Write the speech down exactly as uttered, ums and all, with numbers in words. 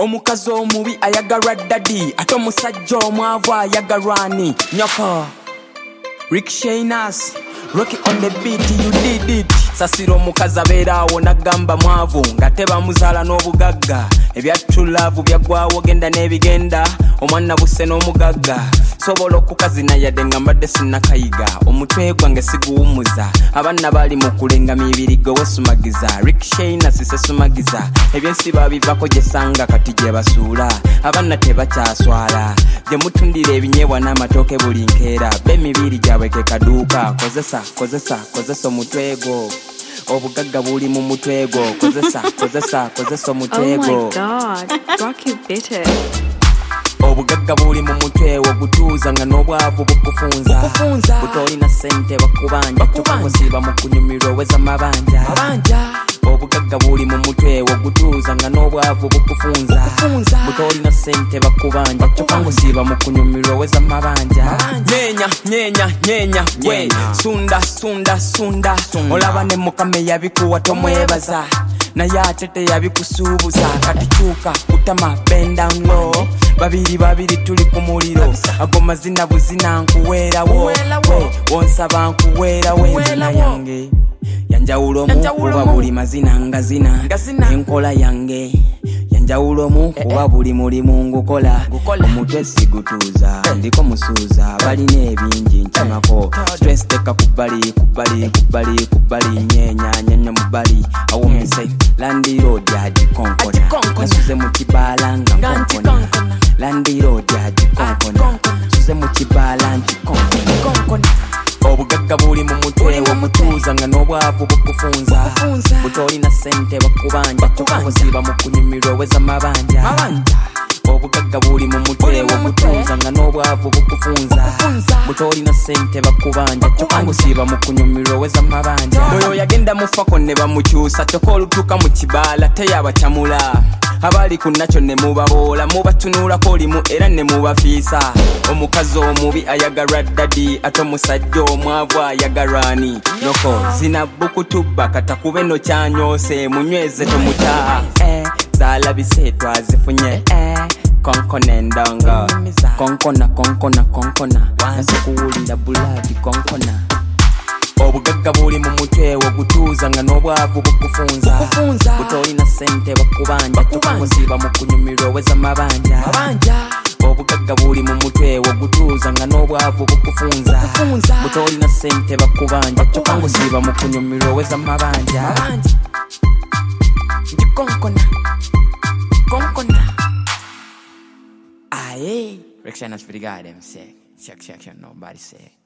Omukazi omubi ayagalwa daddy, ate omusajja omwavu ayagalwa ani? Nyoko Rick Shaynas, Rocky on the beat, you did it. Sasiro omukazi abeera awo nagamba mwavu nga tebamuzaala n'obugagga. Ebya true love byagwawo genda n'ebigenda, omwana buse n'omugagga. Sobola okukazina yadde nga mbadde sinnakayiga, omutwe gwange siguwumuza. Abaana bali mu kulenga mibirigo wesumagiza, Rick Shaynas sesumagiza. Ebyensi babivako gye sanga kati gye basuula, abaana tebakyaswala. Gye mutundira ebinyeebwa n'amatooke buli nkeera, b'emibiri gyabwe ke kaduuka. Kozesa, kozesa, kozesa omutwe gwo, obugagga buli mu mutwe gwo. Kozesa, kozesa, kozesa omutwe gwo. Oh my god, Rocky bit it. Obugagga buli mu mutwe ogutuuza nga n'obwavu bukufunza. Butolina ssente bakubanja, tukamusiiba mu kunyumirwa oweza mabanja. Obugagga buli mu mutwe ogutuuza nga n'obwavu bukufunza. Butolina ssente bakubanja, tukamusiiba mu kunyumirwa oweza mabanja. Nyenya, nyenya, nyenya, we sunda, sunda, sunda. Olaba ne mukame yabikuwa tomwebaza, naye ate teyabikusuubuza. Kati kyuka kutama bend down low, babiri babiri tuli ku muliro. Ago mazina buzina nkuweerawo, we wonsaba nkuweerawo. Enzina yange yanjawulo mu kuba buli mazina nga zina, enkola yange yanjawulo mu kuba buli mulimu ngukola. Omutwe sigutuuza ndiko musuuza, balina ebingi nkimako. Stress teka kubali kubali kubali kubali, nyenya nyenya mubali. Awomise landiro jaji konkona, nasuze mu kibala nga konkona. Landiro jaji konkona, nasuze mu kibala nti konkona. Obugagga buli mu mutwe omutuuza nga n'obwavu bukufunza. Butolina ssente bakubanja, tukamusiiba mu kunyumirwa oweza mabanja. Obugagga buli mu mutwe omutuuza nga n'obwavu bukufunza. Butolina ssente bakubanja, tukamusiiba mu kunyumirwa oweza mabanja. Oyo yagenda mufako ne bamukyusa, toka olutuuka mu kibaala teyabakyamula. Abali ku nakyo ne mubaboola, mubatunulako limu era ne mubafiisa. Omukazi omubi ayagalwa daddy, ate omusajja omwavu ayagalwa ani? Noko zina bukutuba katakube no kyanyose, munyweze tomuta. Eh, zalabise twazifunye. Eh, konkona endongo, konkona konkona konkona, nasikuwulira buladi konkona. Obugagga buli mu mutwe ogutuuza nga n'obwavu bukufunza. Butolina ssente bakubanja, tukamusiiba mu kunyumirwa oweza mabanja. Obugagga buli mu mutwe ogutuuza nga n'obwavu bukufunza. Butolina ssente bakubanja, tukamusiiba mu kunyumirwa oweza mabanja. Ndi konkona konkona. Aye, Rick Shaynas for the guy them say, check check check nobody say.